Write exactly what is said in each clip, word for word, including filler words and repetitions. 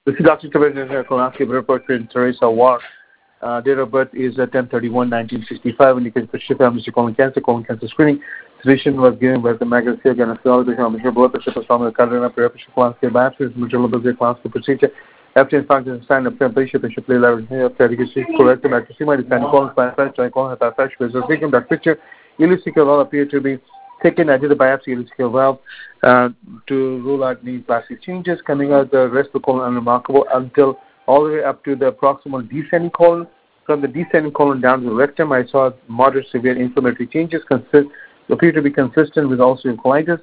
This is Doctor Tabitha Kolansky, report for Teresa War. Uh, date of birth is uh, ten thirty-one nineteen sixty-five, and you can pursue family to colon cancer, colon cancer screening. Physician was given by the magazine, gynecology, major blood pressure, from the cardinal pressure, Kolansky biopsy, major blood pressure, Kolansky procedure. After infarction, sign of temperature, patient play level, strategy, corrected accuracy, design colon, spine, try colon, hyperfresh, preservation, that picture. Ileocecal valve appeared to be taken. I did the biopsy, ileocecal valve, uh, to rule out any plastic changes. Coming out the rest of the colon unremarkable until all the way up to the proximal descending colon. From the descending colon down to the rectum, I saw moderate severe inflammatory changes, consist, appear to be consistent with ulcerative colitis.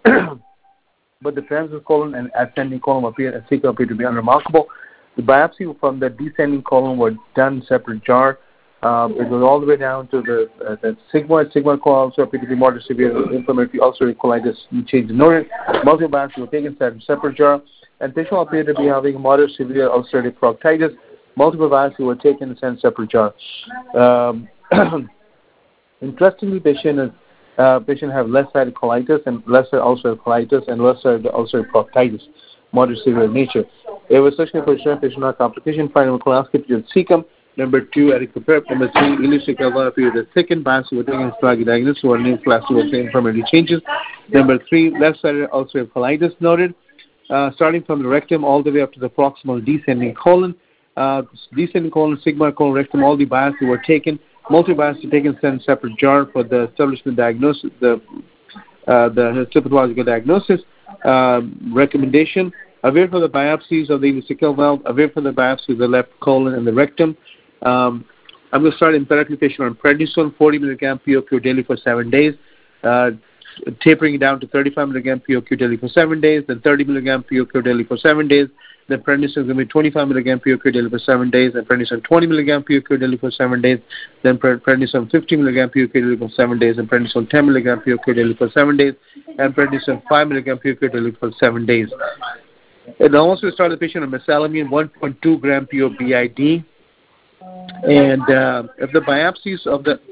But the transverse colon and ascending colon appear, appear to be unremarkable. The biopsy from the descending colon was done in separate jar. Um, it was all the way down to the, uh, the sigmoid. Sigmoid colon also appeared to be moderate severe inflammatory ulcerative colitis change noted. Multiple biopsies were taken in separate jar, and patient appeared to be having moderate severe ulcerative proctitis. Multiple biopsies were taken in separate jar. Um, interestingly, patient is Uh, patient have left-sided colitis and lesser ulcerative colitis and lesser ulcerative proctitis, moderate severe nature. It was such a patient patient not complication. Final colonoscopy to cecum. Number two, erythroprep. Number three, ileocecal valve appeared as thickened. Biopsy were taken as diagnosis or named class two inflammatory changes. Number three, left-sided ulcerative colitis noted. Uh, starting from the rectum all the way up to the proximal descending colon. Uh, descending colon, sigmoid colon, rectum, all the biopsies were taken. Multiple biopsies taken in separate jar for the establishment diagnosis, the uh, the histopathological diagnosis. Uh, recommendation: aware for the biopsies of the ileocecal valve, aware for the biopsy of the left colon and the rectum. Um, I'm going to start empirically patient on prednisone, forty milligram P O Q daily for seven days. Uh, tapering it down to thirty-five milligram P O Q daily for seven days, then thirty milligram P O Q daily for seven days. Then prednisone is going to be twenty-five milligram P O Q daily for seven days, and prednisone twenty milligram P O Q daily for seven days. Then prednisone fifty milligram P O Q daily for seven days, and prednisone ten milligram P O Q daily for seven days, and prednisone five milligram P O Q daily for seven days. And also start the patient on mesalamine one point two gram P O B I D. And uh, if the biopsies of the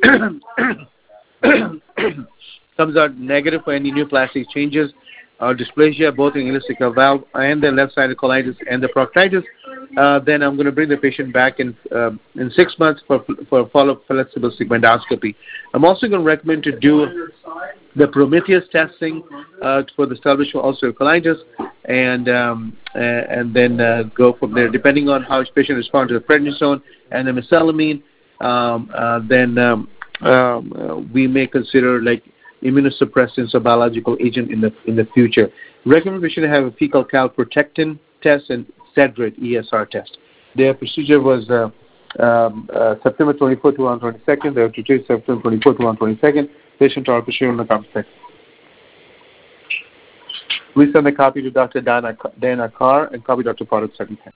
comes out negative for any neoplastic changes, or dysplasia both in ileocecal valve and the left-sided colitis and the proctitis, uh, then I'm going to bring the patient back in uh, in six months for for follow-up flexible segmentoscopy. I'm also going to recommend to do the Prometheus testing uh, for the establishment of ulcerative colitis, and um, uh, and then uh, go from there. Depending on how each patient responds to the prednisone and the mesalamine, um, uh, then um, um, uh, we may consider like immunosuppressants or biological agent in the in the future. Recommendation to have a fecal calprotectin test and Sedgwick E S R test. Their procedure was uh, um, uh, September twenty-fourth, twenty twenty-two. They have to treat September twenty-fourth, twenty twenty-two. Patient are procedure on the complex. We send a copy to Doctor Dana, Dana Carr and copy Doctor Product second.